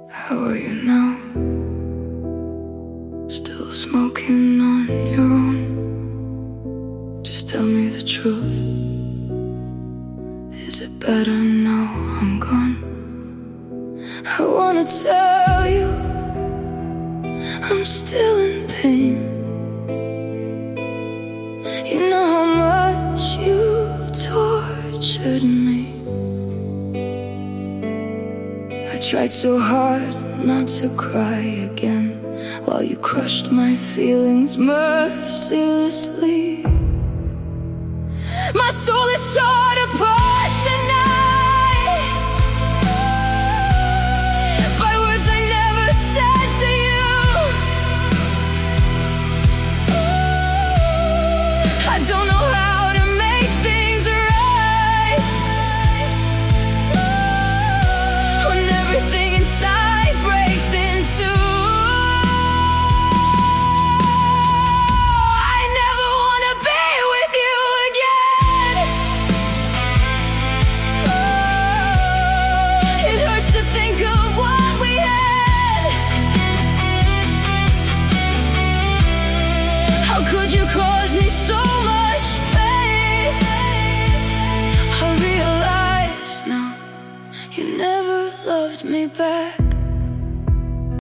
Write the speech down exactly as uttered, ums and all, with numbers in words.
How are you now? Still smoking on your own? Just tell me the truth. Is it better now I'm gone? I wanna tell you I'm still in pain. You know how much you tortured me. I tried so hard not to cry again, while you crushed my feelings mercilessly. My soul is torn apart tonight by words I never said to you. I don't know how to make things right when everything inside breaks in two. I never wanna be with you again. Oh, it hurts to think of what we had. How could you cause me so much pain? I realize now you never loved me back.